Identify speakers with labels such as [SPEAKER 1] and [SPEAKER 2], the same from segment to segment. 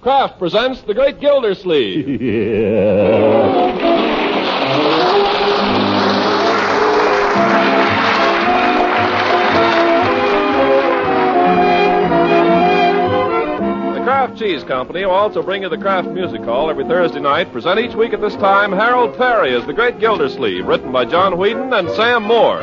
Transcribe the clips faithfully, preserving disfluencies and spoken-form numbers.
[SPEAKER 1] Kraft presents The Great Gildersleeve.
[SPEAKER 2] Yeah.
[SPEAKER 1] Kraft Cheese Company will also bring you the Kraft Music Hall every Thursday night. Present each week at this time Harold Perry as The Great Gildersleeve, written by John Whedon and Sam Moore.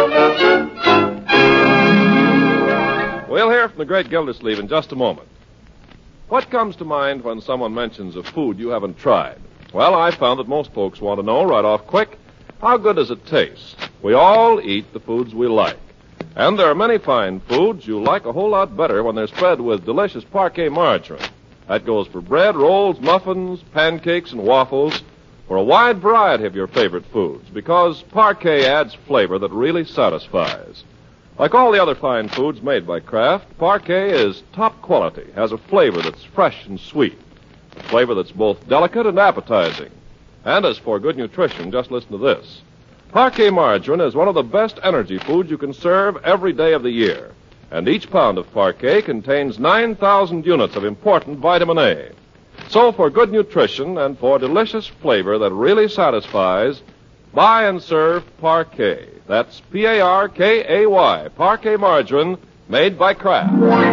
[SPEAKER 1] We'll hear from The Great Gildersleeve in just a moment. What comes to mind when someone mentions a food you haven't tried? Well, I found that most folks want to know right off quick, how good does it taste? We all eat the foods we like. And there are many fine foods you like a whole lot better when they're spread with delicious Parquet margarine. That goes for bread, rolls, muffins, pancakes, and waffles, for a wide variety of your favorite foods, because Parquet adds flavor that really satisfies. Like all the other fine foods made by Kraft, Parquet is top quality, has a flavor that's fresh and sweet, a flavor that's both delicate and appetizing. And as for good nutrition, just listen to this. Parquet margarine is one of the best energy foods you can serve every day of the year. And each pound of Parquet contains nine thousand units of important vitamin A. So for good nutrition and for delicious flavor that really satisfies, buy and serve Parquet. That's P A R K A Y, Parquet margarine, made by Kraft.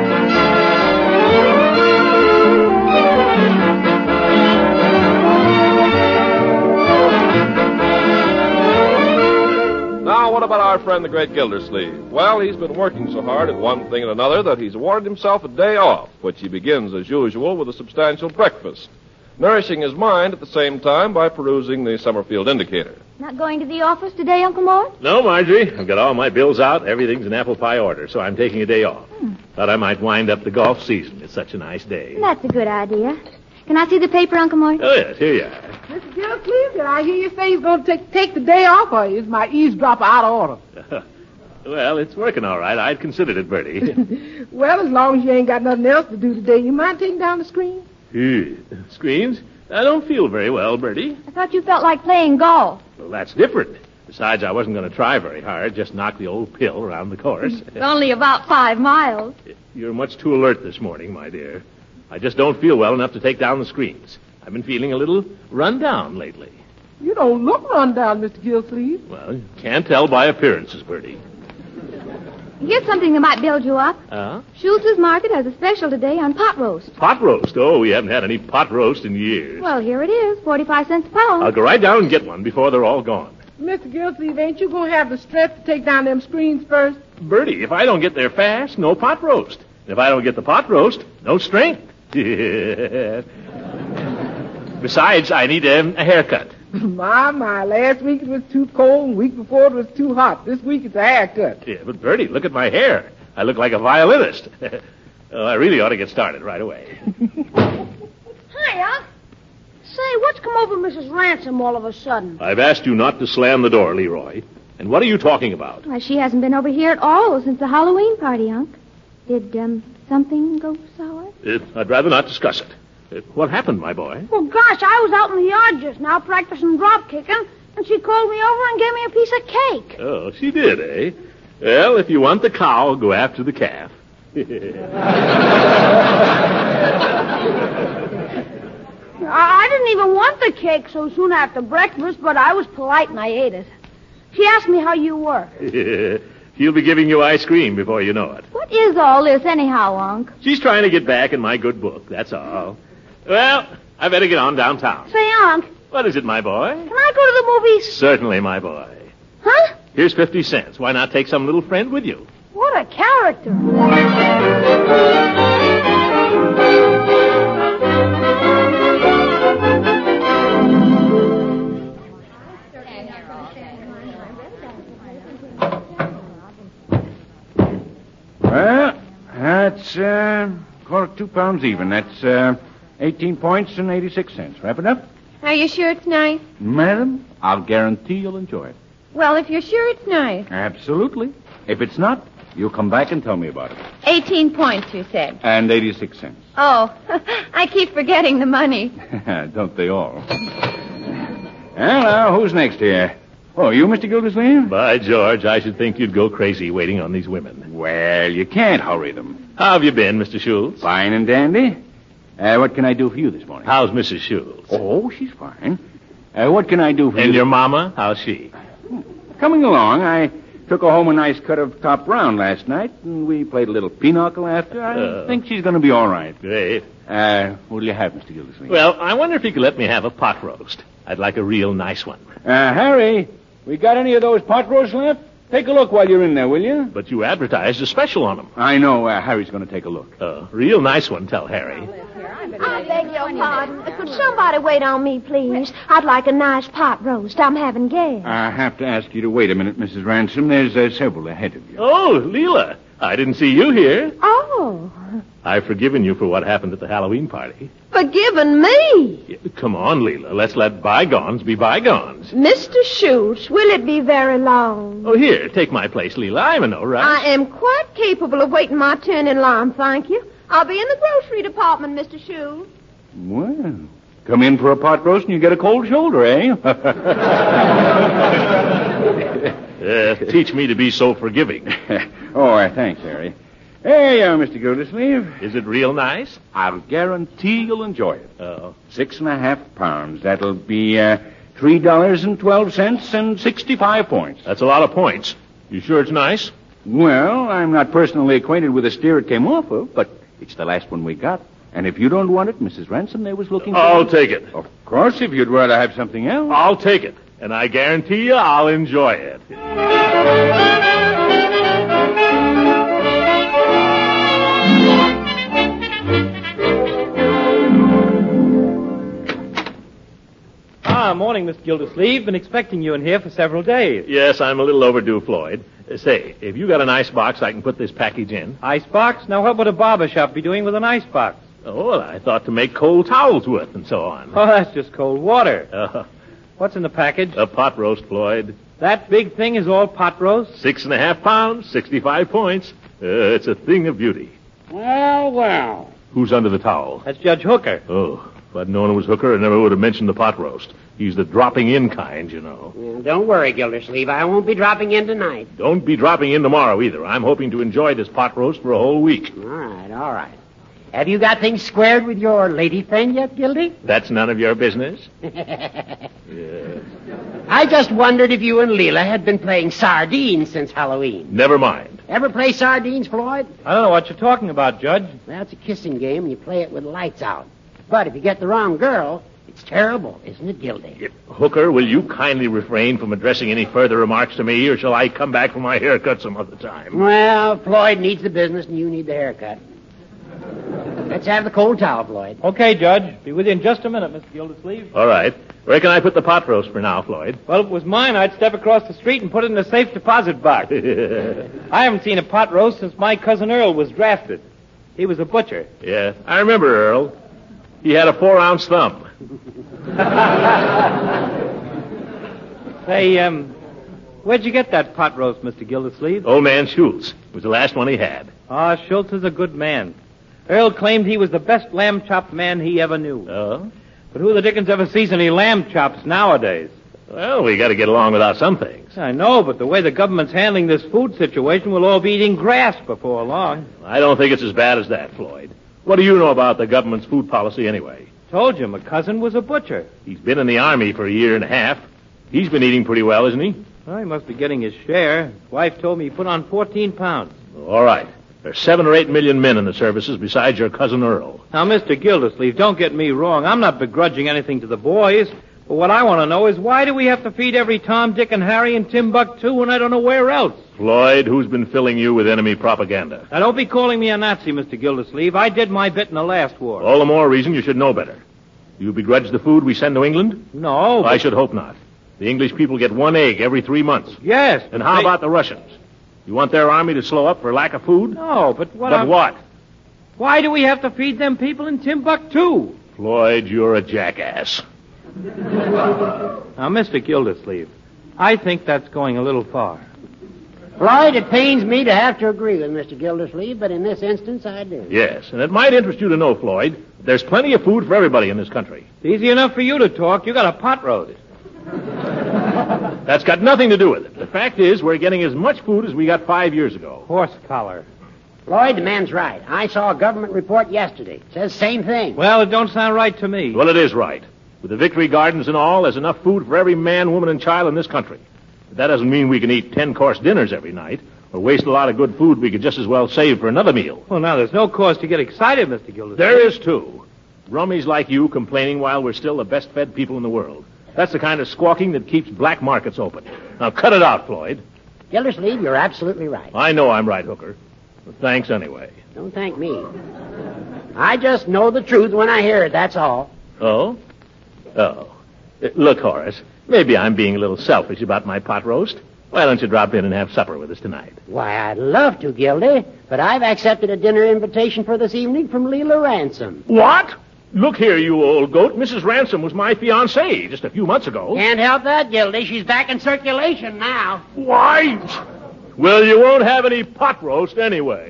[SPEAKER 1] Now, what about our friend, the Great Gildersleeve? Well, he's been working so hard at one thing and another that he's awarded himself a day off, which he begins, as usual, with a substantial breakfast, nourishing his mind at the same time by perusing the Summerfield Indicator.
[SPEAKER 3] Not going to the office today, Uncle Mort?
[SPEAKER 2] No, Marjorie. I've got all my bills out. Everything's in apple pie order, so I'm taking a day off. Hmm. Thought I might wind up the golf season. It's such a nice day.
[SPEAKER 3] That's a good idea. Can I see the paper, Uncle Mort?
[SPEAKER 2] Oh, yes. Here you are.
[SPEAKER 4] Mister Gildersleeve, did I hear you say you're going to take, take the day off, or is my eavesdropper out of order?
[SPEAKER 2] Well, it's working all right. I'd considered it, Bertie.
[SPEAKER 4] Well, as long as you ain't got nothing else to do today, you mind taking down the screen?
[SPEAKER 2] Uh, screens? I don't feel very well, Bertie.
[SPEAKER 3] I thought you felt like playing golf.
[SPEAKER 2] Well, that's different. Besides, I wasn't going to try very hard, just knock the old pill around the course.
[SPEAKER 3] It's only about five miles.
[SPEAKER 2] You're much too alert this morning, my dear. I just don't feel well enough to take down the screens. I've been feeling a little run down lately.
[SPEAKER 4] You don't look run down, Mister Gildersleeve.
[SPEAKER 2] Well, you can't tell by appearances, Bertie.
[SPEAKER 3] Here's something that might build you up.
[SPEAKER 2] Uh?
[SPEAKER 3] Schultz's Market has a special today on pot roast.
[SPEAKER 2] Pot roast? Oh, we haven't had any pot roast in years.
[SPEAKER 3] Well, here it is, forty-five cents a pound.
[SPEAKER 2] I'll go right down and get one before they're all gone.
[SPEAKER 4] Mister Gildersleeve, ain't you going to have the strength to take down them screens first?
[SPEAKER 2] Bertie, if I don't get there fast, no pot roast. And if I don't get the pot roast, no strength. Besides, I need a, a haircut.
[SPEAKER 4] My, my, last week it was too cold, and week before it was too hot. This week it's a haircut.
[SPEAKER 2] Yeah, but Bertie, look at my hair. I look like a violinist. Oh, I really ought to get started right away.
[SPEAKER 5] Hiya. Say, what's come over Missus Ransom all of a sudden?
[SPEAKER 2] I've asked you not to slam the door, Leroy. And what are you talking about?
[SPEAKER 3] Why, she hasn't been over here at all since the Halloween party, Unc. Did, um, something go sour?
[SPEAKER 2] Uh, I'd rather not discuss it. Uh, what happened, my boy?
[SPEAKER 5] Well, gosh, I was out in the yard just now practicing drop kicking, and she called me over and gave me a piece of cake.
[SPEAKER 2] Oh, she did, eh? Well, if you want the cow, go after the calf.
[SPEAKER 5] I didn't even want the cake so soon after breakfast, but I was polite and I ate it. She asked me how you were.
[SPEAKER 2] She'll be giving you ice cream before you know it.
[SPEAKER 3] What is all this anyhow, Unc?
[SPEAKER 2] She's trying to get back in my good book, that's all. Well, I better get on downtown.
[SPEAKER 5] Say, Unc.
[SPEAKER 2] What is it, my boy?
[SPEAKER 5] Can I go to the movies?
[SPEAKER 2] Certainly, my boy.
[SPEAKER 5] Huh?
[SPEAKER 2] Here's fifty cents. Why not take some little friend with you?
[SPEAKER 5] What a character.
[SPEAKER 6] Well, that's, uh, call it two pounds even. That's, uh, eighteen points and eighty-six cents. Wrap it up?
[SPEAKER 7] Are you sure it's nice?
[SPEAKER 6] Madam, I'll guarantee you'll enjoy it.
[SPEAKER 7] Well, if you're sure it's nice.
[SPEAKER 6] Absolutely. If it's not, you'll come back and tell me about it.
[SPEAKER 7] Eighteen points, you said.
[SPEAKER 6] And eighty-six cents.
[SPEAKER 7] Oh, I keep forgetting the money.
[SPEAKER 6] Don't they all? Well, now, who's next here? Oh, you, Mister Gildersleeve?
[SPEAKER 2] By George, I should think you'd go crazy waiting on these women.
[SPEAKER 6] Well, you can't hurry them.
[SPEAKER 2] How have you been, Mister Schultz?
[SPEAKER 6] Fine and dandy. Uh, what can I do for you this morning?
[SPEAKER 2] How's Missus Schultz?
[SPEAKER 6] Oh, she's fine. Uh, what can I do for you?
[SPEAKER 2] And your mama? How's she?
[SPEAKER 6] Coming along. I took her home a nice cut of top round last night, and we played a little pinochle after. I
[SPEAKER 2] Uh.
[SPEAKER 6] think she's going to be all right.
[SPEAKER 2] Great.
[SPEAKER 6] Uh, what'll you have, Mister Gildersleeve?
[SPEAKER 2] Well, I wonder if you could let me have a pot roast. I'd like a real nice one.
[SPEAKER 6] Uh, Harry, we got any of those pot roasts left? Take a look while you're in there, will you?
[SPEAKER 2] But you advertised a special on them.
[SPEAKER 6] I know. Uh, Harry's going to take a look.
[SPEAKER 2] A real nice one, tell Harry.
[SPEAKER 8] I beg your pardon. Could somebody wait on me, please? I'd like a nice pot roast. I'm having gas.
[SPEAKER 6] I have to ask you to wait a minute, Missus Ransom. There's uh, several ahead of you.
[SPEAKER 2] Oh, Leela. I didn't see you here.
[SPEAKER 8] Oh,
[SPEAKER 2] I've forgiven you for what happened at the Halloween party.
[SPEAKER 8] forgiven me.
[SPEAKER 2] Yeah, come on, Leela. Let's let bygones be bygones.
[SPEAKER 8] Mister Schultz, will it be very long?
[SPEAKER 2] Oh, here, take my place, Leela. I'm in no rush.
[SPEAKER 8] I am quite capable of waiting my turn in line, thank you. I'll be in the grocery department, Mister Schultz.
[SPEAKER 6] Well, come in for a pot roast and you get a cold shoulder, eh?
[SPEAKER 2] Uh, teach me to be so forgiving.
[SPEAKER 6] oh, uh, thanks, Harry. There you are, Mister Gildersleeve.
[SPEAKER 2] Is it real nice?
[SPEAKER 6] I'll guarantee you'll enjoy it.
[SPEAKER 2] Oh.
[SPEAKER 6] Six and a half pounds. That'll be uh, three dollars and twelve cents and sixty-five points.
[SPEAKER 2] That's a lot of points. You sure it's nice?
[SPEAKER 6] Well, I'm not personally acquainted with the steer it came off of, but it's the last one we got. And if you don't want it, Missus Ransom there was looking for
[SPEAKER 2] I'll
[SPEAKER 6] it.
[SPEAKER 2] take it.
[SPEAKER 6] Of course, if you'd rather have something else.
[SPEAKER 2] I'll take it. And I guarantee you I'll enjoy it.
[SPEAKER 9] Ah, morning, Mister Gildersleeve. Been expecting you in here for several days.
[SPEAKER 2] Yes, I'm a little overdue, Floyd. Uh, say, have you got an ice box I can put this package in?
[SPEAKER 9] Icebox? Now, what would a barber shop be doing with an icebox?
[SPEAKER 2] Oh, well, I thought to make cold towels with and so on.
[SPEAKER 9] Oh, that's just cold water.
[SPEAKER 2] Uh,
[SPEAKER 9] What's in the package?
[SPEAKER 2] a pot roast, Floyd.
[SPEAKER 9] That big thing is all pot roast?
[SPEAKER 2] Six and a half pounds, sixty-five points. Uh, it's a thing of beauty.
[SPEAKER 4] Well, well.
[SPEAKER 2] Who's under the towel?
[SPEAKER 9] That's Judge Hooker.
[SPEAKER 2] Oh, if I'd known it was Hooker, I never would have mentioned the pot roast. He's the dropping in kind, you know.
[SPEAKER 4] Well, don't worry, Gildersleeve. I won't be dropping in tonight.
[SPEAKER 2] Don't be dropping in tomorrow either. I'm hoping to enjoy this pot roast for a whole week.
[SPEAKER 4] All right, all right. Have you got things squared with your lady friend yet, Gildy?
[SPEAKER 2] That's none of your business.
[SPEAKER 4] I just wondered if you and Leela had been playing sardines since Halloween.
[SPEAKER 2] Never mind.
[SPEAKER 4] Ever play sardines, Floyd?
[SPEAKER 9] I don't know what you're talking about, Judge.
[SPEAKER 4] Well, it's a kissing game, and you play it with the lights out. But if you get the wrong girl, it's terrible, isn't it, Gildy?
[SPEAKER 2] Hooker, will you kindly refrain from addressing any further remarks to me, or shall I come back for my haircut some other time?
[SPEAKER 4] Well, Floyd needs the business, and you need the haircut. Let's have the cold towel, Floyd.
[SPEAKER 9] Okay, Judge. Be with you in just a minute, Mister Gildersleeve.
[SPEAKER 2] All right. Where can I put the pot roast for now, Floyd?
[SPEAKER 9] Well, if it was mine, I'd step across the street and put it in a safe deposit box. I haven't seen a pot roast since my cousin Earl was drafted. He was a butcher.
[SPEAKER 2] Yeah, I remember Earl. He had a four-ounce thumb.
[SPEAKER 9] Say, um, where'd you get that pot roast, Mister Gildersleeve?
[SPEAKER 2] Old man Schultz. It was the last one he had.
[SPEAKER 9] Ah, Schultz is a good man. Earl claimed he was the best lamb chop man he ever knew.
[SPEAKER 2] Oh?
[SPEAKER 9] But who the dickens ever sees any lamb chops nowadays?
[SPEAKER 2] Well, we got to get along without some things.
[SPEAKER 9] I know, but the way the government's handling this food situation, we'll all be eating grass before long.
[SPEAKER 2] I don't think it's as bad as that, Floyd. What do you know about the government's food policy anyway?
[SPEAKER 9] Told you, my cousin was a butcher.
[SPEAKER 2] He's been in the Army for a year and a half. He's been eating pretty well, isn't he?
[SPEAKER 9] Well, he must be getting his share. His wife told me he put on fourteen pounds.
[SPEAKER 2] All right. There's seven or eight million men in the services besides your cousin Earl.
[SPEAKER 9] Now, Mister Gildersleeve, don't get me wrong. I'm not begrudging anything to the boys. But what I want to know is why do we have to feed every Tom, Dick, and Harry in Timbuktu when I don't know where else?
[SPEAKER 2] Floyd, who's been filling you with enemy propaganda?
[SPEAKER 9] Now, don't be calling me a Nazi, Mister Gildersleeve. I did my bit in the last war.
[SPEAKER 2] All the more reason you should know better. You begrudge the food we send to England?
[SPEAKER 9] No.
[SPEAKER 2] I should hope not. The English people get one egg every three months.
[SPEAKER 9] Yes.
[SPEAKER 2] And how
[SPEAKER 9] they...
[SPEAKER 2] about the Russians? You want their army to slow up for lack of food?
[SPEAKER 9] No, but what
[SPEAKER 2] But
[SPEAKER 9] I'm...
[SPEAKER 2] what?
[SPEAKER 9] Why do we have to feed them people in Timbuktu?
[SPEAKER 2] Floyd, you're a jackass.
[SPEAKER 9] Now, Mister Gildersleeve, I think that's going a little far.
[SPEAKER 4] Floyd, it pains me to have to agree with Mister Gildersleeve, but in this instance, I do.
[SPEAKER 2] Yes, and it might interest you to know, Floyd, there's plenty of food for everybody in this country.
[SPEAKER 9] It's easy enough for you to talk. You got a pot roast.
[SPEAKER 2] That's got nothing to do with it. The fact is, we're getting as much food as we got five years ago.
[SPEAKER 9] Horse collar.
[SPEAKER 4] Floyd, the man's right. I saw a government report yesterday. It says same thing.
[SPEAKER 9] Well, it don't sound right to me.
[SPEAKER 2] Well, it is right. With the Victory Gardens and all, there's enough food for every man, woman, and child in this country. But that doesn't mean we can eat ten-course dinners every night or waste a lot of good food we could just as well save for another meal.
[SPEAKER 9] Well, now, there's no cause to get excited, Mister Gildersleeve.
[SPEAKER 2] There is, too. Rummies like you complaining while we're still the best-fed people in the world. That's the kind of squawking that keeps black markets open. Now, cut it out, Floyd.
[SPEAKER 4] Gildersleeve, you're absolutely right.
[SPEAKER 2] I know I'm right, Hooker. But thanks anyway.
[SPEAKER 4] Don't thank me. I just know the truth when I hear it, that's all.
[SPEAKER 2] Oh? Oh. Uh, Look, Horace, maybe I'm being a little selfish about my pot roast. Why don't you drop in and have supper with us tonight?
[SPEAKER 4] Why, I'd love to, Gildy, but I've accepted a dinner invitation for this evening from Leela Ransom.
[SPEAKER 2] What? Look here, you old goat. Missus Ransom was my fiancée just a few months ago.
[SPEAKER 4] Can't help that, Gildy. She's back in circulation now.
[SPEAKER 2] Why? Well, you won't have any pot roast anyway.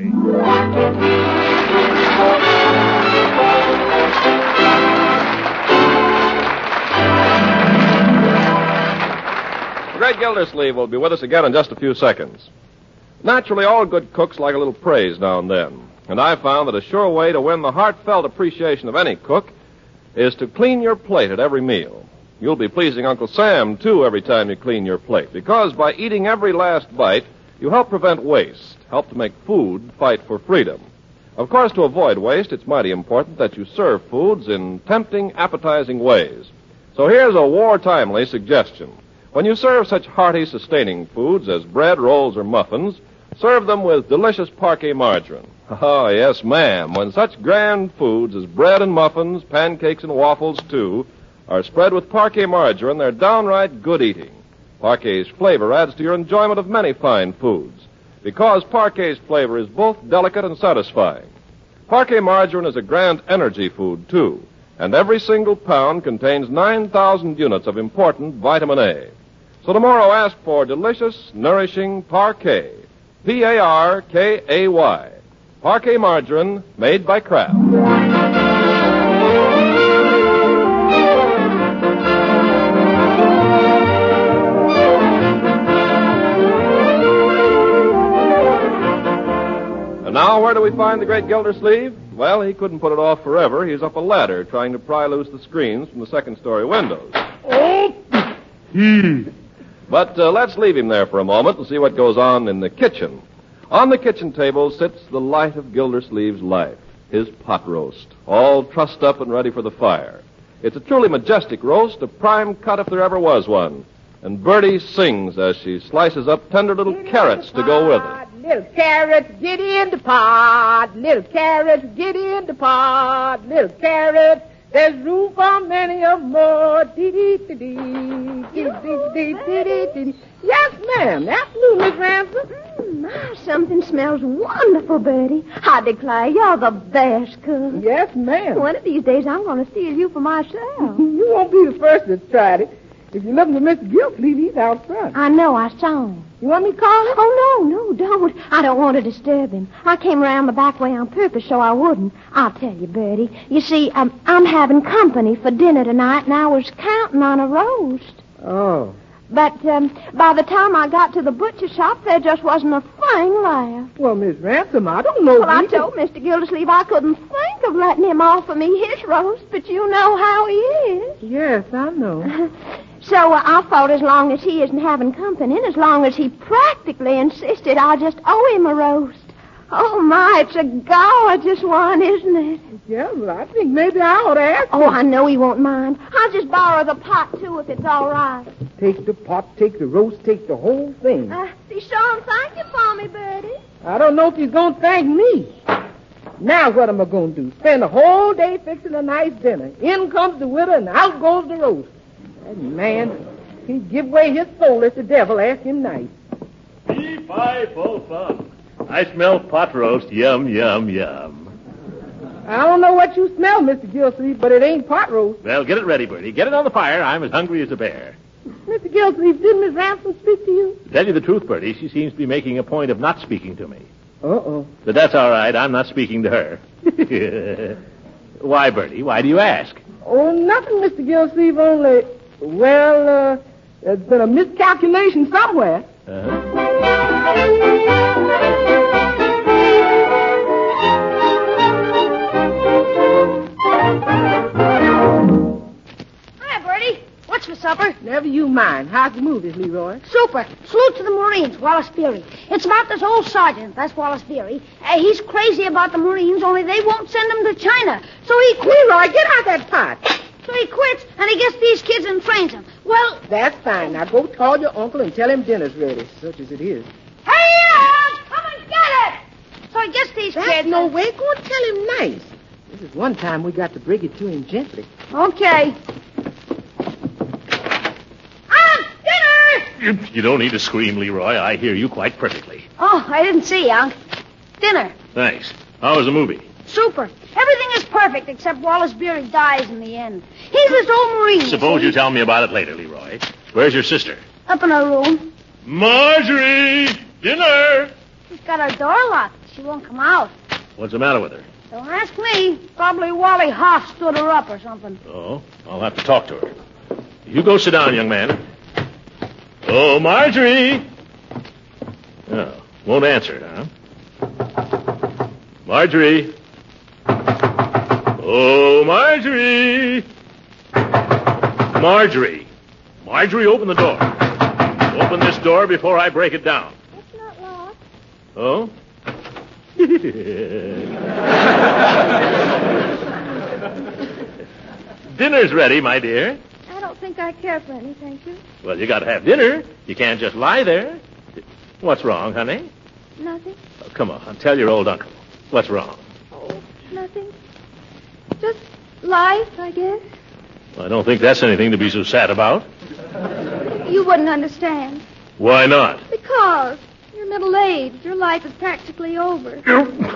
[SPEAKER 1] The great Gildersleeve will be with us again in just a few seconds. Naturally, all good cooks like a little praise now and then. And I found that a sure way to win the heartfelt appreciation of any cook is to clean your plate at every meal. You'll be pleasing Uncle Sam, too, every time you clean your plate, because by eating every last bite, you help prevent waste, help to make food fight for freedom. Of course, to avoid waste, it's mighty important that you serve foods in tempting, appetizing ways. So here's a war-timely suggestion. When you serve such hearty, sustaining foods as bread, rolls, or muffins, serve them with delicious Parquet margarine. Oh, yes, ma'am. When such grand foods as bread and muffins, pancakes and waffles, too, are spread with Parquet margarine, they're downright good eating. Parquet's flavor adds to your enjoyment of many fine foods, because Parquet's flavor is both delicate and satisfying. Parquet margarine is a grand energy food, too, and every single pound contains nine thousand units of important vitamin A. So tomorrow ask for delicious, nourishing Parquet. P A R K A Y. Parquet margarine made by Kraft. And now, where do we find the great Gildersleeve? Well, he couldn't put it off forever. He's up a ladder trying to pry loose the screens from the second-story windows.
[SPEAKER 6] Hmm.
[SPEAKER 1] But uh, let's leave him there for a moment and see what goes on in the kitchen. On the kitchen table sits the light of Gildersleeve's life, his pot roast, all trussed up and ready for the fire. It's a truly majestic roast, a prime cut if there ever was one. And Bertie sings as she slices up tender little
[SPEAKER 10] Get
[SPEAKER 1] carrots to go with it.
[SPEAKER 10] Little carrots, get in the pot. Little carrots, get in the pot. Little carrots, there's room for many of more. Dee-dee-dee-dee. Dee-dee-dee-dee-dee-dee. Yes, ma'am. Absolutely, Miss Ransom.
[SPEAKER 8] Mm, my, something smells wonderful, Bertie. I declare you're the best cook.
[SPEAKER 10] Yes, ma'am.
[SPEAKER 8] One of these days I'm going to steal you for myself.
[SPEAKER 10] You won't be the first that's tried it. If you're looking for Mister Gildersleeve, he's out front.
[SPEAKER 8] I know, I saw him.
[SPEAKER 10] You want me to call him?
[SPEAKER 8] Oh, no, no, don't. I don't want to disturb him. I came around the back way on purpose so I wouldn't. I'll tell you, Bertie. You see, um, I'm having company for dinner tonight, and I was counting on a roast.
[SPEAKER 10] Oh.
[SPEAKER 8] But um, by the time I got to the butcher shop, there just wasn't a thing left.
[SPEAKER 10] Well, Miss Ransom, I don't know.
[SPEAKER 8] Well, I told Mister Gildersleeve I couldn't think of letting him offer me his roast, but you know how he is.
[SPEAKER 10] Yes, I know.
[SPEAKER 8] So uh, I thought as long as he isn't having company, and as long as he practically insisted, I just owe him a roast. Oh, my, it's a gorgeous one, isn't it?
[SPEAKER 10] Yeah, well, I think maybe I ought to ask
[SPEAKER 8] Oh,
[SPEAKER 10] him.
[SPEAKER 8] I know he won't mind. I'll just borrow the pot, too, if it's all right.
[SPEAKER 10] Take the pot, take the roast, take the whole thing.
[SPEAKER 8] Uh, be sure and thank you for me, Bertie.
[SPEAKER 10] I don't know if he's going to thank me. Now what am I going to do? Spend the whole day fixing a nice dinner. In comes the widow, and out goes the roast. That man, he'd give away his soul if the devil asked him nice.
[SPEAKER 2] Fee-fi-fo-fum. I smell pot roast. Yum, yum, yum.
[SPEAKER 10] I don't know what you smell, Mister Gildersleeve, but it ain't pot roast.
[SPEAKER 2] Well, get it ready, Bertie. Get it on the fire. I'm as hungry as a bear.
[SPEAKER 10] Mister Gildersleeve, did Miss Ransom speak to you?
[SPEAKER 2] To tell you the truth, Bertie, she seems to be making a point of not speaking to me.
[SPEAKER 10] Uh-oh.
[SPEAKER 2] But that's all right. I'm not speaking to her. Why, Bertie? Why do you ask?
[SPEAKER 10] Oh, nothing, Mister Gildersleeve, only, well, uh, there's been a miscalculation somewhere.
[SPEAKER 2] Uh-huh.
[SPEAKER 5] supper?
[SPEAKER 10] Never you mind. How's the movies, Leroy?
[SPEAKER 5] Super. Salute to the Marines, Wallace Beery. It's about this old sergeant, that's Wallace Beery. Uh, he's crazy about the Marines, only they won't send him to China. So he quits.
[SPEAKER 10] Leroy, get out that pot.
[SPEAKER 5] So he quits, and he gets these kids and trains them. Well...
[SPEAKER 10] That's fine. Now go call your uncle and tell him dinner's ready, such as it is.
[SPEAKER 5] Hey, Unc! Come and get it! So he gets these
[SPEAKER 10] That's
[SPEAKER 5] kids...
[SPEAKER 10] no way. Go and tell him nice. This is one time we got to bring it to him gently.
[SPEAKER 5] Okay. Unc, dinner!
[SPEAKER 2] You, you don't need to scream, Leroy. I hear you quite perfectly.
[SPEAKER 5] Oh, I didn't see, Unc. Dinner.
[SPEAKER 2] Thanks. How was the movie?
[SPEAKER 5] Super. Everything is perfect except Wallace Beery dies in the end. He's this old Marine.
[SPEAKER 2] Suppose
[SPEAKER 5] see?
[SPEAKER 2] you tell me about it later, Leroy. Where's your sister?
[SPEAKER 5] Up in her room.
[SPEAKER 2] Marjorie! Dinner!
[SPEAKER 5] She's got her door locked. She won't come out.
[SPEAKER 2] What's the matter with her?
[SPEAKER 5] Don't ask me. Probably Wally Hoff stood her up or something.
[SPEAKER 2] Oh, I'll have to talk to her. You go sit down, young man. Oh, Marjorie! Oh, won't answer, huh? Marjorie! Oh, Marjorie! Marjorie! Marjorie, open the door. Open this door before I break it down.
[SPEAKER 8] It's not locked.
[SPEAKER 2] Oh? Dinner's ready, my dear.
[SPEAKER 8] I don't think I care for any, thank you.
[SPEAKER 2] Well, you got to have dinner. You can't just lie there. What's wrong, honey?
[SPEAKER 8] Nothing.
[SPEAKER 2] Oh, come on, tell your old uncle. What's wrong?
[SPEAKER 8] Oh, nothing. Just life, I guess.
[SPEAKER 2] I don't think that's anything to be so sad about.
[SPEAKER 8] You wouldn't understand.
[SPEAKER 2] Why not?
[SPEAKER 8] Because you're middle-aged. Your life is practically over. And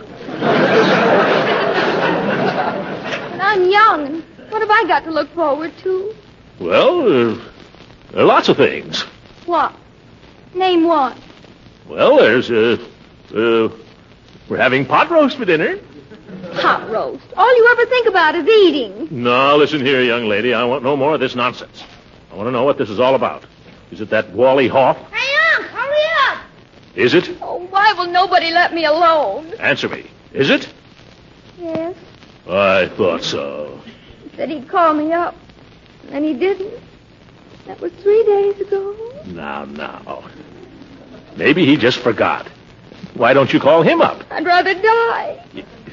[SPEAKER 8] I'm young, and what have I got to look forward to?
[SPEAKER 2] Well, uh, there are lots of things.
[SPEAKER 8] What? Name one.
[SPEAKER 2] Well, there's, uh, uh, we're having pot roast for dinner.
[SPEAKER 8] Pot roast. All you ever think about is eating.
[SPEAKER 2] Now, listen here, young lady. I want no more of this nonsense. I want to know what this is all about. Is it that Wally Hoff?
[SPEAKER 5] Hey, Unc, hurry up!
[SPEAKER 2] Is it?
[SPEAKER 8] Oh, why will nobody let me alone?
[SPEAKER 2] Answer me. Is it?
[SPEAKER 8] Yes.
[SPEAKER 2] I thought so.
[SPEAKER 8] He said he'd call me up. And he didn't. That was three days ago.
[SPEAKER 2] Now, now. Maybe he just forgot. Why don't you call him up?
[SPEAKER 8] I'd rather die.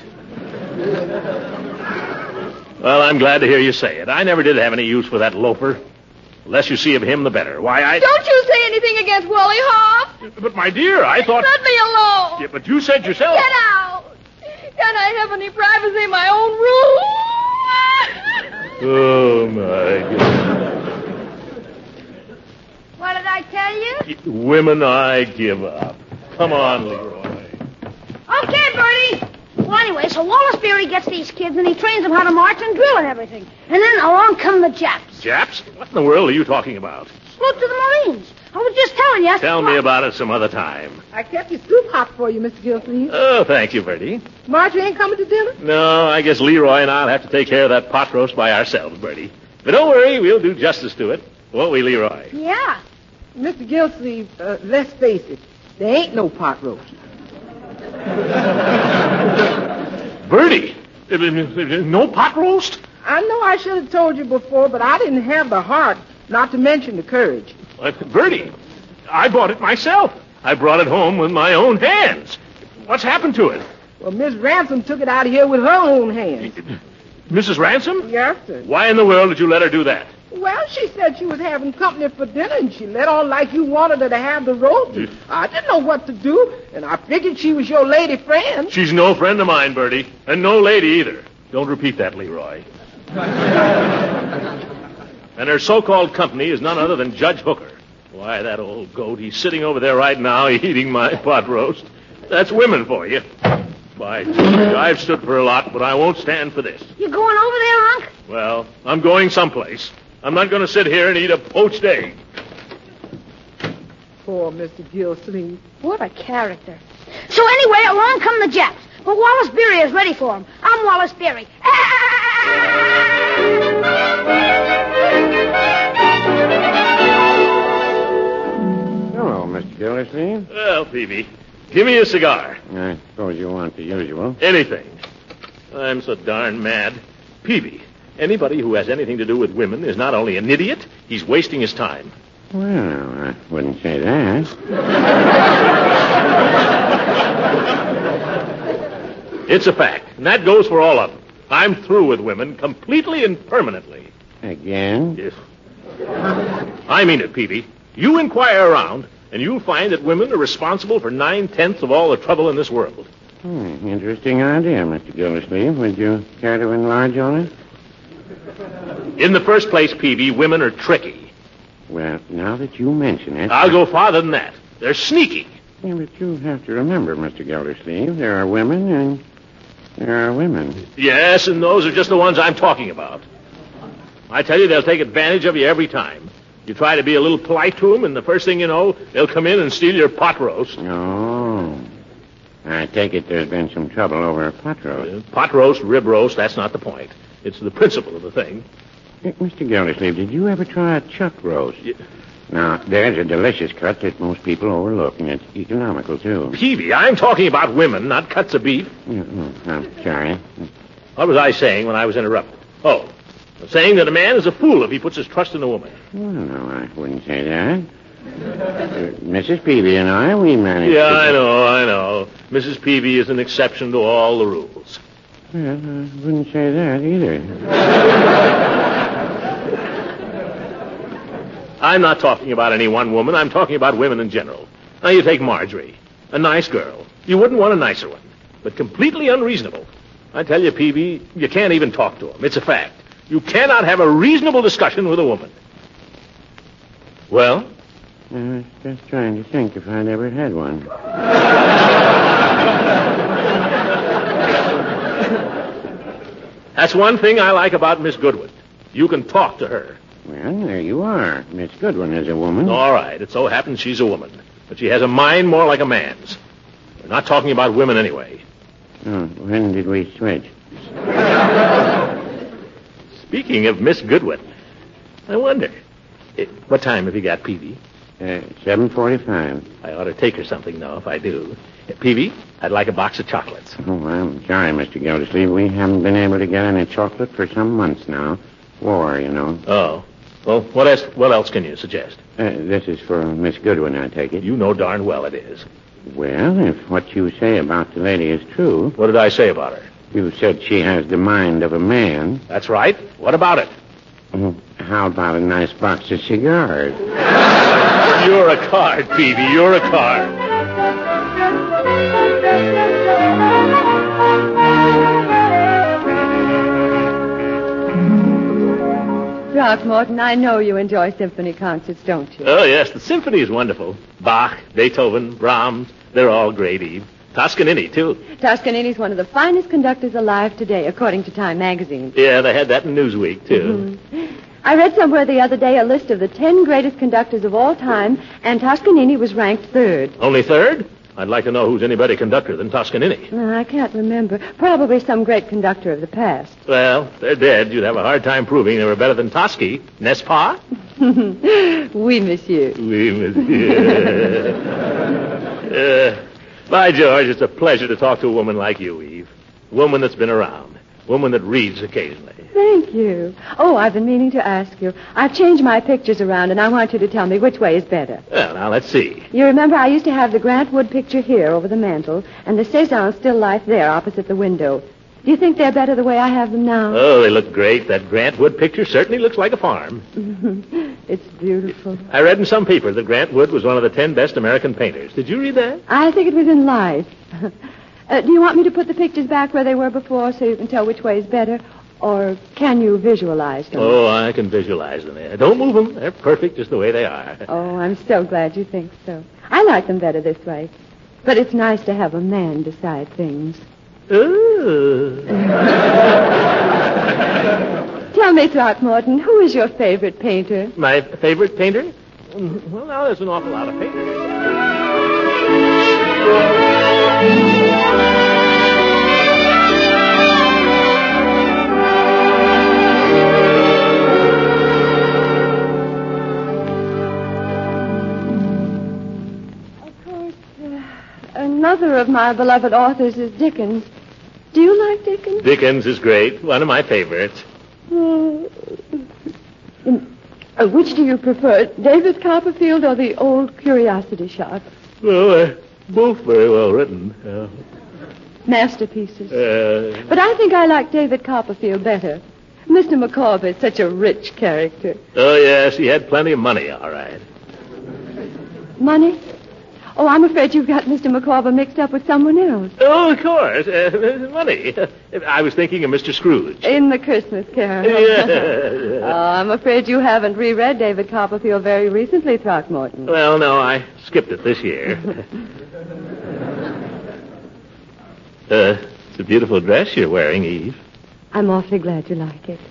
[SPEAKER 2] Well, I'm glad to hear you say it. I never did have any use for that loafer. The less you see of him, the better. Why, I...
[SPEAKER 8] Don't you say anything against Wally Hoff.
[SPEAKER 2] But, my dear, I thought...
[SPEAKER 8] Let me alone.
[SPEAKER 2] Yeah, but you said yourself...
[SPEAKER 8] Get out. Can't I have any privacy in my own room?
[SPEAKER 2] Oh, my God.
[SPEAKER 5] What did I tell you?
[SPEAKER 2] Women, I give up. Come on, Leroy.
[SPEAKER 5] Okay, Bertie. Well, anyway, so Wallace Beery gets these kids, and he trains them how to march and drill and everything. And then along come the Japs.
[SPEAKER 2] Japs? What in the world are you talking about?
[SPEAKER 5] Salute to the Marines. I was just telling you.
[SPEAKER 2] Tell me about it some other time.
[SPEAKER 10] I kept your soup hot for you, Mister Gilsleeve.
[SPEAKER 2] Oh, thank you, Bertie.
[SPEAKER 10] Marjorie ain't coming to dinner?
[SPEAKER 2] No, I guess Leroy and I'll have to take care of that pot roast by ourselves, Bertie. But don't worry, we'll do justice to it. Won't we, Leroy?
[SPEAKER 5] Yeah.
[SPEAKER 10] Mister Gilsleeve, uh, let's face it. There ain't no pot roast.
[SPEAKER 2] Bertie, no pot roast?
[SPEAKER 10] I know I should have told you before, but I didn't have the heart, not to mention the courage.
[SPEAKER 2] Uh, Bertie, I bought it myself. I brought it home with my own hands. What's happened to it?
[SPEAKER 10] Well, Miss Ransom took it out of here with her own hands.
[SPEAKER 2] Missus Ransom?
[SPEAKER 10] Yes, sir.
[SPEAKER 2] Why in the world did you let her do that?
[SPEAKER 10] Well, she said she was having company for dinner, and she let on like you wanted her to have the roast. I didn't know what to do, and I figured she was your lady friend.
[SPEAKER 2] She's no friend of mine, Bertie, and no lady either. Don't repeat that, Leroy. And her so-called company is none other than Judge Hooker. Why, that old goat, he's sitting over there right now eating my pot roast. That's women for you. By George, I've stood for a lot, but I won't stand for this.
[SPEAKER 5] You going over there, Unc?
[SPEAKER 2] Well, I'm going someplace. I'm not going to sit here and eat a poached egg.
[SPEAKER 10] Poor Mister Gilsleeve.
[SPEAKER 5] What a character. So anyway, along come the Japs. But Wallace Beery is ready for him. I'm Wallace Beery.
[SPEAKER 6] Hello, Mister Gildersleeve.
[SPEAKER 2] Well, Peavy, give me a cigar.
[SPEAKER 6] I suppose you want the usual.
[SPEAKER 2] Anything. I'm so darn mad. Peavy, Anybody who has anything to do with women is not only an idiot, he's wasting his time.
[SPEAKER 11] Well, I wouldn't say that.
[SPEAKER 2] It's a fact, and that goes for all of them. I'm through with women completely and permanently.
[SPEAKER 11] Again?
[SPEAKER 2] Yes. I mean it, Peavy. You inquire around, and you'll find that women are responsible for nine-tenths of all the trouble in this world.
[SPEAKER 11] Hmm, interesting idea, Mister Gildersleeve. Would you care to enlarge on it?
[SPEAKER 2] In the first place, Peavy, women are tricky.
[SPEAKER 11] Well, now that you mention it...
[SPEAKER 2] I'll go farther than that. They're sneaky.
[SPEAKER 11] Yeah, but you have to remember, Mister Gildersleeve, there are women and there are women.
[SPEAKER 2] Yes, and those are just the ones I'm talking about. I tell you, they'll take advantage of you every time. You try to be a little polite to them, and the first thing you know, they'll come in and steal your pot roast.
[SPEAKER 11] Oh. I take it there's been some trouble over a pot roast.
[SPEAKER 2] Uh, pot roast, rib roast, that's not the point. It's the principle of the thing.
[SPEAKER 11] Hey, Mister Gildersleeve, did you ever try a chuck roast?
[SPEAKER 2] Yeah.
[SPEAKER 11] Now, there's a delicious cut that most people overlook, and it's economical, too.
[SPEAKER 2] Peavy, I'm talking about women, not cuts of beef.
[SPEAKER 11] Yeah, oh, I'm sorry.
[SPEAKER 2] What was I saying when I was interrupted? Oh, I was saying that a man is a fool if he puts his trust in a woman.
[SPEAKER 11] Well, no, I wouldn't say that. Uh, Missus Peavy and I, we managed
[SPEAKER 2] Yeah,
[SPEAKER 11] to...
[SPEAKER 2] I know, I know. Missus Peavy is an exception to all the rules.
[SPEAKER 11] Well, I wouldn't say that either.
[SPEAKER 2] I'm not talking about any one woman. I'm talking about women in general. Now, you take Marjorie, a nice girl. You wouldn't want a nicer one, but completely unreasonable. I tell you, Peavy, you can't even talk to him. It's a fact. You cannot have a reasonable discussion with a woman. Well?
[SPEAKER 11] I was just trying to think if I'd ever had one.
[SPEAKER 2] That's one thing I like about Miss Goodwin. You can talk to her.
[SPEAKER 11] Well, there you are. Miss Goodwin is a woman.
[SPEAKER 2] All right. It so happens she's a woman. But she has a mind more like a man's. We're not talking about women anyway.
[SPEAKER 11] Oh, when did we switch?
[SPEAKER 2] Speaking of Miss Goodwin, I wonder, eh, what time have you got, Peavy?
[SPEAKER 11] Uh, seven forty-five.
[SPEAKER 2] I ought to take her something, though, if I do. Eh, Peavy, I'd like a box of chocolates.
[SPEAKER 11] Oh, I'm sorry, Mister Gildersleeve. We haven't been able to get any chocolate for some months now. War, you know.
[SPEAKER 2] Oh. Well, what else, what else can you suggest?
[SPEAKER 11] Uh, this is for Miss Goodwin, I take it.
[SPEAKER 2] You know darn well it is.
[SPEAKER 11] Well, if what you say about the lady is true...
[SPEAKER 2] What did I say about her?
[SPEAKER 11] You said she has the mind of a man.
[SPEAKER 2] That's right. What about it?
[SPEAKER 11] Well, how about a nice box of cigars?
[SPEAKER 2] You're a card, Peavy. You're a card.
[SPEAKER 7] Throckmorton, I know you enjoy symphony concerts, don't you?
[SPEAKER 2] Oh, yes. The symphony is wonderful. Bach, Beethoven, Brahms, they're all great, Eve. Toscanini, too.
[SPEAKER 7] Toscanini's one of the finest conductors alive today, according to Time magazine.
[SPEAKER 2] Yeah, they had that in Newsweek, too.
[SPEAKER 7] Mm-hmm. I read somewhere the other day a list of the ten greatest conductors of all time, and Toscanini was ranked third.
[SPEAKER 2] Only third? I'd like to know who's any better conductor than Toscanini.
[SPEAKER 7] Uh, I can't remember. Probably some great conductor of the past.
[SPEAKER 2] Well, they're dead. You'd have a hard time proving they were better than Toschi. N'est-ce pas?
[SPEAKER 7] Oui, monsieur.
[SPEAKER 2] Oui, monsieur. uh, by George, it's a pleasure to talk to a woman like you, Eve. A woman that's been around. A woman that reads occasionally.
[SPEAKER 7] Thank you. Oh, I've been meaning to ask you. I've changed my pictures around, and I want you to tell me which way is better.
[SPEAKER 2] Well, now, let's see.
[SPEAKER 7] You remember I used to have the Grant Wood picture here over the mantel, and the Cezanne still life there opposite the window. Do you think they're better the way I have them now?
[SPEAKER 2] Oh, they look great. That Grant Wood picture certainly looks like a farm.
[SPEAKER 7] It's beautiful.
[SPEAKER 2] I read in some paper that Grant Wood was one of the ten best American painters. Did you read that?
[SPEAKER 7] I think it was in Life. uh, do you want me to put the pictures back where they were before so you can tell which way is better? Or can you visualize them?
[SPEAKER 2] Oh, I can visualize them. Yeah. Don't move them. They're perfect just the way they are.
[SPEAKER 7] Oh, I'm so glad you think so. I like them better this way. But it's nice to have a man decide things.
[SPEAKER 2] Ooh.
[SPEAKER 7] Tell me, Throckmorton, who is your favorite painter?
[SPEAKER 2] My favorite painter? Well, now, there's an awful lot of painters.
[SPEAKER 7] Another of my beloved authors is Dickens. Do you like Dickens?
[SPEAKER 2] Dickens is great. One of my favorites.
[SPEAKER 7] Uh, which do you prefer, David Copperfield or the old Curiosity Shop?
[SPEAKER 2] Well, uh, both very well written. Uh,
[SPEAKER 7] Masterpieces.
[SPEAKER 2] uh,
[SPEAKER 7] But I think I like David Copperfield better. Mister McCabe is such a rich character.
[SPEAKER 2] oh, yes, he had plenty of money, all right.
[SPEAKER 7] Money? Oh, I'm afraid you've got Mister McCabe mixed up with someone else.
[SPEAKER 2] Oh, of course. Uh, money. I was thinking of Mister Scrooge.
[SPEAKER 7] In the Christmas Carol.
[SPEAKER 2] Yeah.
[SPEAKER 7] Oh, I'm afraid you haven't reread David Copperfield very recently, Throckmorton.
[SPEAKER 2] Well, no, I skipped it this year. uh, it's a beautiful dress you're wearing, Eve.
[SPEAKER 7] I'm awfully glad you like it.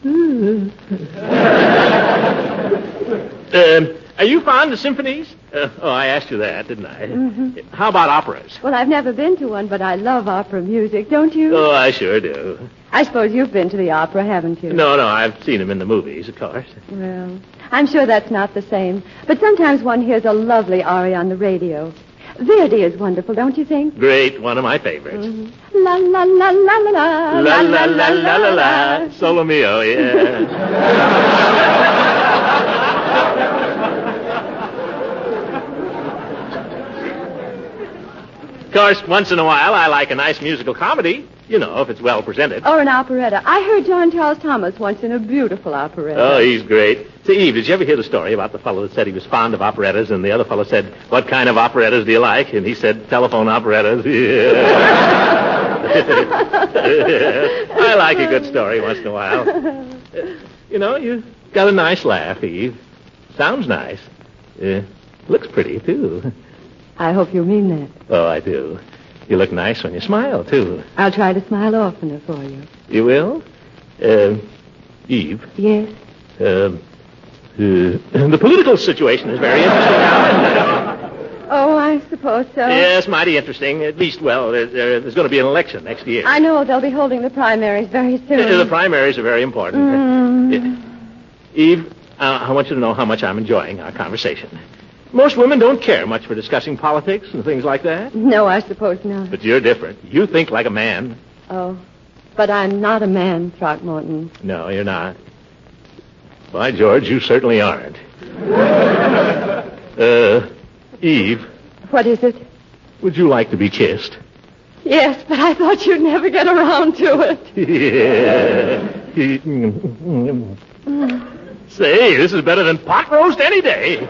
[SPEAKER 2] um, are you fond of symphonies? Uh, oh, I asked you that, didn't I?
[SPEAKER 7] Mm-hmm.
[SPEAKER 2] How about operas?
[SPEAKER 7] Well, I've never been to one, but I love opera music, don't you?
[SPEAKER 2] Oh, I sure do.
[SPEAKER 7] I suppose you've been to the opera, haven't you?
[SPEAKER 2] No, no, I've seen them in the movies, of course.
[SPEAKER 7] Well, I'm sure that's not the same. But sometimes one hears a lovely aria on the radio. Verdi is wonderful, don't you think?
[SPEAKER 2] Great, one of my favorites.
[SPEAKER 7] Mm-hmm. La la la la la la
[SPEAKER 2] La la la la la la. Solo mio, yeah. Of course, once in a while, I like a nice musical comedy. You know, if it's well presented.
[SPEAKER 7] Or an operetta. I heard John Charles Thomas once in a beautiful operetta.
[SPEAKER 2] Oh, he's great. Say, Eve, did you ever hear the story about the fellow that said he was fond of operettas, and the other fellow said, what kind of operettas do you like? And he said, telephone operettas. I like a good story once in a while. You know, you got a nice laugh, Eve. Sounds nice. Uh, looks pretty, too.
[SPEAKER 7] I hope you mean that.
[SPEAKER 2] Oh, I do. You look nice when you smile, too.
[SPEAKER 7] I'll try to smile oftener for you.
[SPEAKER 2] You will? Uh, Eve?
[SPEAKER 7] Yes?
[SPEAKER 2] Uh, uh, the political situation is very interesting now.
[SPEAKER 7] Oh, I suppose so.
[SPEAKER 2] Yes, mighty interesting. At least, well, there, there, there's going to be an election next year.
[SPEAKER 7] I know they'll be holding the primaries very soon.
[SPEAKER 2] Uh, the primaries are very important.
[SPEAKER 7] Mm.
[SPEAKER 2] Uh, Eve, uh, I want you to know how much I'm enjoying our conversation. Most women don't care much for discussing politics and things like that.
[SPEAKER 7] No, I suppose not.
[SPEAKER 2] But you're different. You think like a man.
[SPEAKER 7] Oh, but I'm not a man, Throckmorton.
[SPEAKER 2] No, you're not. By George, you certainly aren't. uh, Eve.
[SPEAKER 7] What is it?
[SPEAKER 2] Would you like to be kissed?
[SPEAKER 7] Yes, but I thought you'd never get around to it.
[SPEAKER 2] Yeah. Say, this is better than pot roast any day.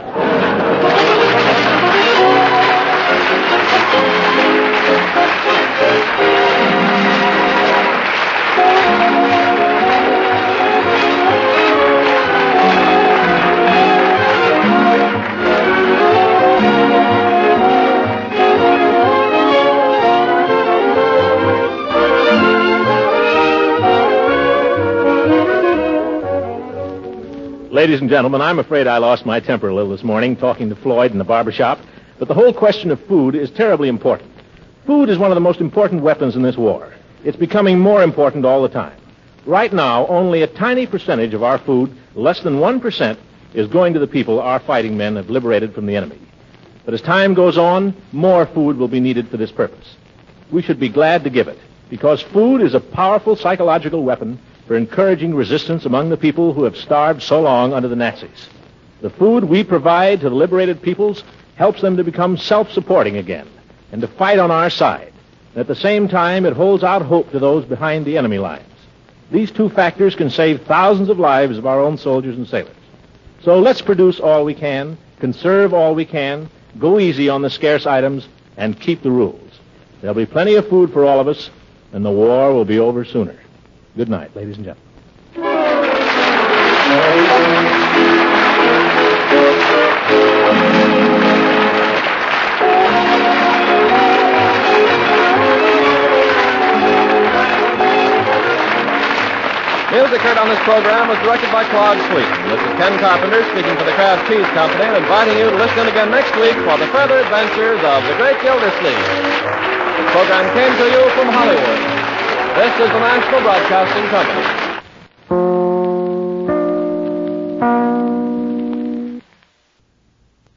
[SPEAKER 2] Ladies and gentlemen, I'm afraid I lost my temper a little this morning talking to Floyd in the barber shop, but the whole question of food is terribly important. Food is one of the most important weapons in this war. It's becoming more important all the time. Right now, only a tiny percentage of our food, less than one percent, is going to the people our fighting men have liberated from the enemy. But as time goes on, more food will be needed for this purpose. We should be glad to give it, because food is a powerful psychological weapon for encouraging resistance among the people who have starved so long under the Nazis. The food we provide to the liberated peoples helps them to become self-supporting again and to fight on our side. And at the same time, it holds out hope to those behind the enemy lines. These two factors can save thousands of lives of our own soldiers and sailors. So let's produce all we can, conserve all we can, go easy on the scarce items, and keep the rules. There'll be plenty of food for all of us, and the war will be over sooner. Good night, ladies and gentlemen.
[SPEAKER 1] Music heard on this program was directed by Claude Sweet. This is Ken Carpenter speaking for the Kraft Cheese Company and inviting you to listen again next week for the further adventures of the Great Gildersleeve. This program came to you from Hollywood. This is the National Broadcasting Company.